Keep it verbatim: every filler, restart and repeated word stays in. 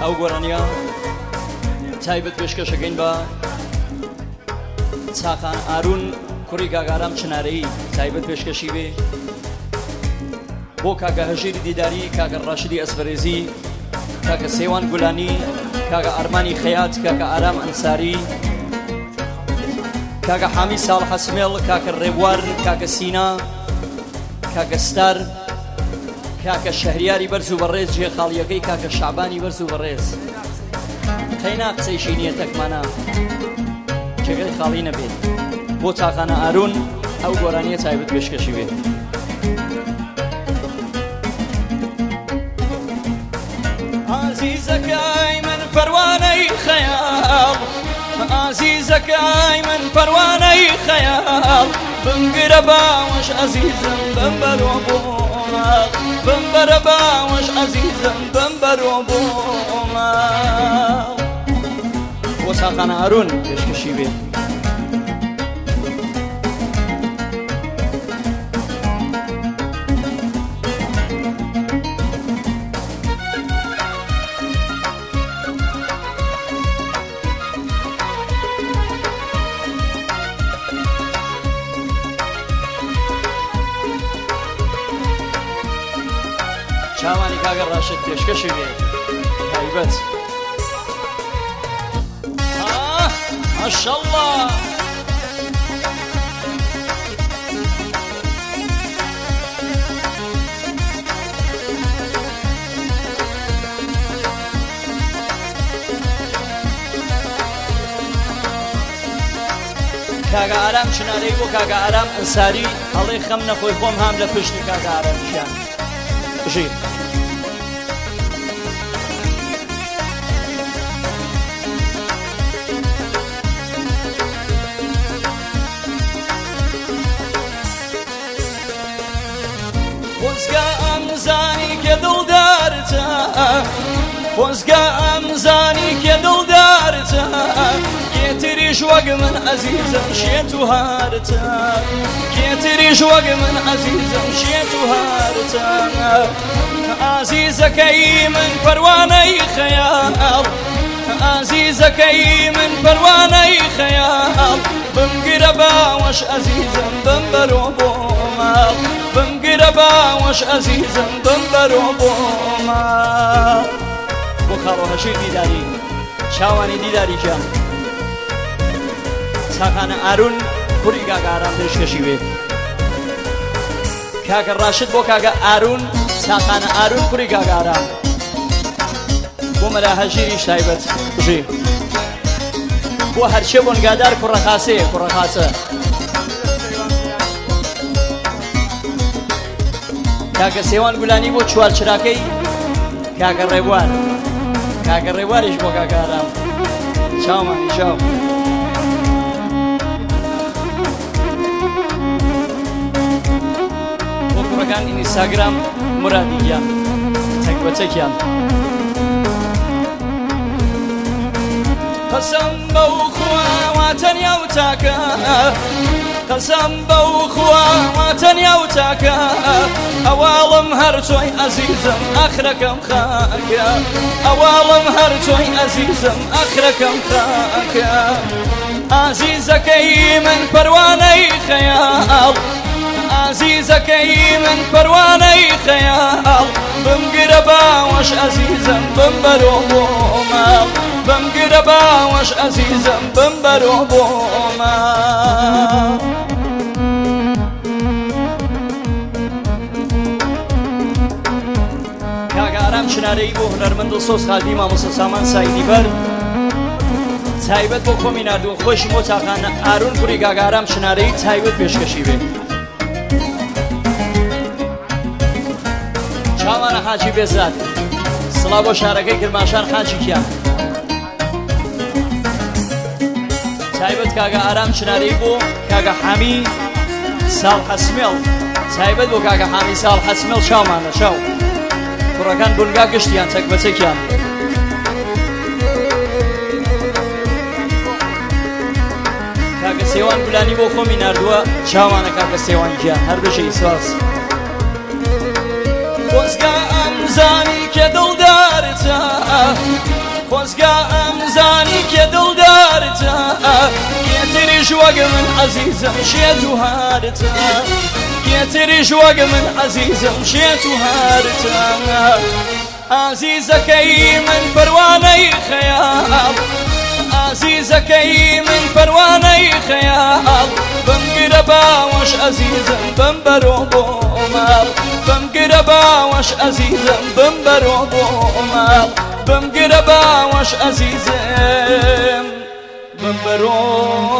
ئەو گۆرانیە تایبەت پێشکەشەکەین بە چاقان ئارون کوڕی کاگارام چنارەیی تایبەت پێشکەشی بێ بۆ کاکە هەژیری دیداری، کاکە ڕاشدی ئەسبەرێزی، کاکە سێوان گولانی، کاکە ئارمانی خەیات، کاکە ئارام ئەنساری، کاکە حامی ساڵ حەسمێڵ، کاکە ڕێبوار، کاکە سینا، کاکە ستار، کاکە شەهریاری بەرز و بەڕێز، جێ خاڵیەکەی کاکە شعبانی بەرز و بەڕێز. قەینا قسەیشی نییە تەکمانە جێگەی خاڵی نەبێت. بۆ تاقانە ئارون ئەو گۆرانیە تایبەت پێشکەشی بێت. عزیزەکەی من پەروانەی خەیاڵ، عزیزەکەی من پەروانەی خەیاڵ، بمگرە باوەش عزیزم بمبەرۆ بۆ ماڵ، بمبەرە باوەش عزیزم بمبەرۆ بۆ ماڵ. بۆ تاقانە ئارون پێشکەشی بێت. چاوانی کاگە ڕاشد پێشکەشی بێ تایبەت. ماشەڵڵا کاگە ئارام چنارەی بۆ کاگە ئارام ئەنساری هەڵێ خەم نەخۆی خۆم هام لە پشتی کاگە ئارامیشیان بژیر. خۆزگە ئەمزانی کێ دڵدارتە، خۆزگە ئەمزانی کێ دڵدارتە، کێتریش وەک من عەزیزم شێت و هارتە، کێتریش وەک من عەزیزم شێت و هارتە. عەزیزەکەی من پەروانەی خەیاڵ، عەزیزەکەی من پەروانەی خەیاڵ، بمگرە باوەش عەزیزم بمبەرۆ بۆ ماڵ، بمگرە باوەش عەزیزم بمبەرۆ بۆ ماڵ. بۆ خاڵۆ هەژیر دیداری، چاوانی دیداری گیان تاقانە ئارون کوڕی کاگە ئارام پێشکەشی بێت. کاکە ڕاشد بۆ کاگە ئارون، تاقانە ئارون کوڕی کاگە ئارام. بۆ مەلا هەژیریش تایبەت بژێ. بۆ هەرچێ بۆنگادار کوڕەخاسەیە کوڕەخاسە. کاکە سێوان گولانی بۆ چوارچراکەی کاکە ڕێبوار، کاکە ڕێبواریش بۆ کاکە ئارام. چاومانی چاو. بۆ کوڕەکان ئینستاگرام مرادیگیان تەک بە تەکیان. قەسەم بەو خوا وا تەنیا و تاکە، قەسەم بەو خوا وا تەنیا و تاکە، ئەواڵم هەر تۆی عەزیزم ئەخرەکەم خاکە، ئەواڵم هەر تۆی عەزیزم ئەخرەکەم خاکە. عەزیزەکەی من پەروانەی خەیاڵ، عەزیزەکەی من پەروانەی خەیاڵ، بمگرە باوەش عەزیزم بمبەرۆ بۆ ماڵ، بمگرە باوەش عەزیزم بمبەرۆ بۆ ماڵ. کاگە ئارام چنارەیی بۆ هونەرمەند و سۆز خالدی مامۆستا سامان سایدی بەر تایبەت بۆ خۆمی نردووە خۆشی بۆ تاقانە ئارون کوڕی کاگە ئارام چنارەیی تایبەت پێشکەشی بێت. چاوانە حاجی بێزاد سڵاو بۆ شارەکەی کرماشان حاجی کیان. تایبەت کاگە ئارام چنارەیی بۆ کاگە حامی ساڵ حەسمێڵ، تایبەت بۆ کاگە حامی ساڵ حەسمێڵ. چاومانە چاو. کوڕەکان بونگا گشتیان تەک بە تەکیان. کاگە سێوان گولانی بۆ خۆمی نردووە چاوانە کاگە سێوانی گیان هەر بژەی سواز. خۆزگە ئەمزانی کێ دڵدار دڵدارتە خۆزگا ئەمزانی کێ دڵدارتە کێتریش وەک من عەزیزم شێت و هارتە کێتریش وەک من عەزیزم شێت و هارتە عەزیزەکەی من پەروانەی خەیاڵ عەزیزەکەی من پەروانەی خەیاڵ بمگرە باوەش عەزیزم بمبەرۆ بۆ ماڵ بمگرە باوەش عەزیزم بمبەرۆ بۆ ماڵ بمگرە باوەش عەزیزم بمبەرۆ